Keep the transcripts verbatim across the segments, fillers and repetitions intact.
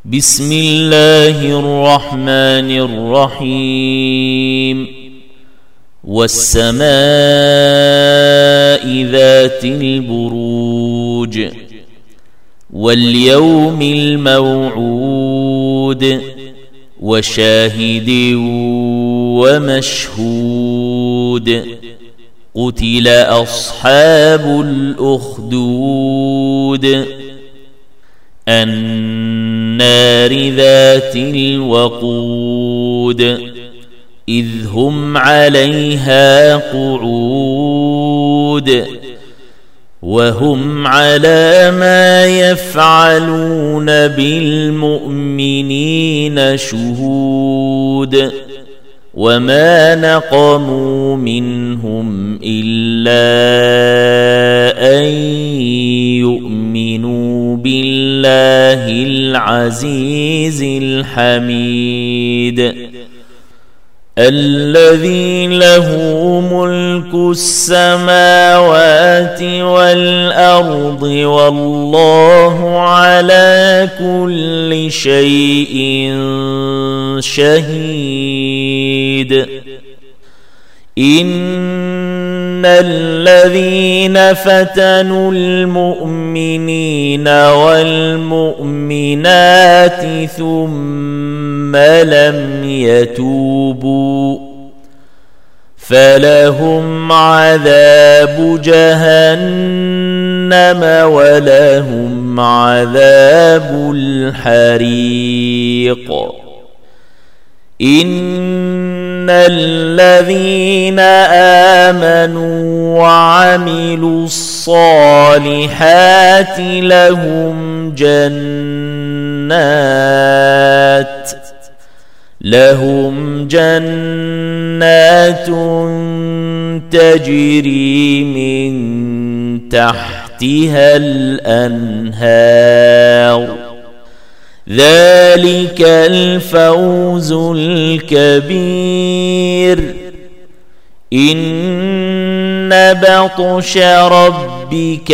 بسم الله الرحمن الرحيم والسماء ذات البروج واليوم الموعود وشاهد ومشهود قتل أصحاب الأخدود النار ذات الوقود إذ هم عليها قعود وهم على ما يفعلون بالمؤمنين شهود وما نقموا منهم إلا أن يؤمنوا بالله العزيز الحميد الذي له ملك السماوات والأرض والله على كل شيء شهيد إن الذين فتنوا المؤمنين والمؤمنات ثم لم يتوبوا فلهم عذاب جهنم ولهم عذاب الحريق إن الذين آمنوا وعملوا الصالحات لهم جنات لهم جنات تجري من تحتها الأنهار ذلك الفوز الكبير إن بطش ربك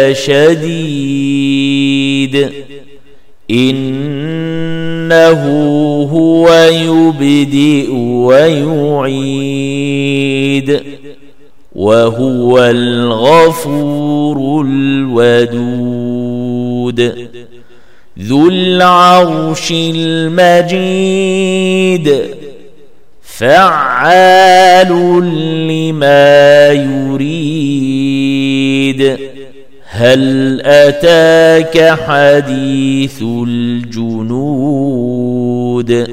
لشديد إنه هو يبدئ ويعيد وهو الغفور الودود ذو العرش المجيد فعال لما يريد هل أتاك حديث الجنود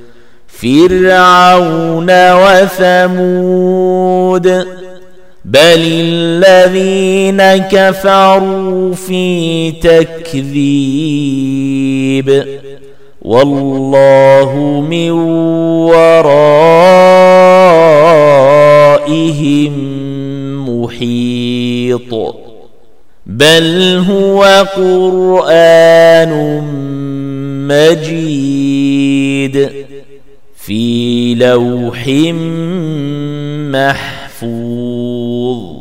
فرعون وثمود بل الذين كفروا في تكذيب والله من ورائهم محيط بل هو قرآن مجيد في لوح محفوظ